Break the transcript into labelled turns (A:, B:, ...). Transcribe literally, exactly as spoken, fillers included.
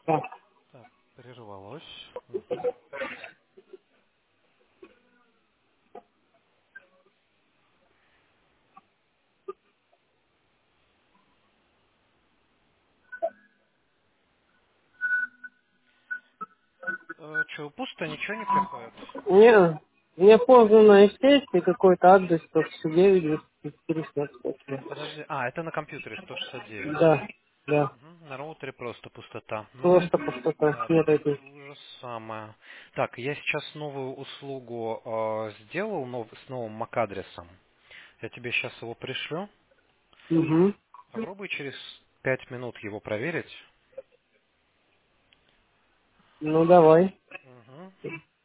A: Да.
B: Так, прервалось. Мгм. Э, что, пусто, ничего не приходит?
A: Не, мне поздно сесть и какой-то адрес сто шестьдесят девять двести
B: Подожди. А, это на компьютере сто шестьдесят девять.
A: Да, да.
B: Мгм. На роутере просто пустота. Ну,
A: Просто пустота.
B: да,
A: Нет
B: тут
A: этих.
B: то же самое. Так, я сейчас новую услугу э, сделал нов- с новым MAC-адресом. Я тебе сейчас его пришлю.
A: Угу.
B: Попробуй через пять минут его проверить.
A: Ну давай.
B: Мгм.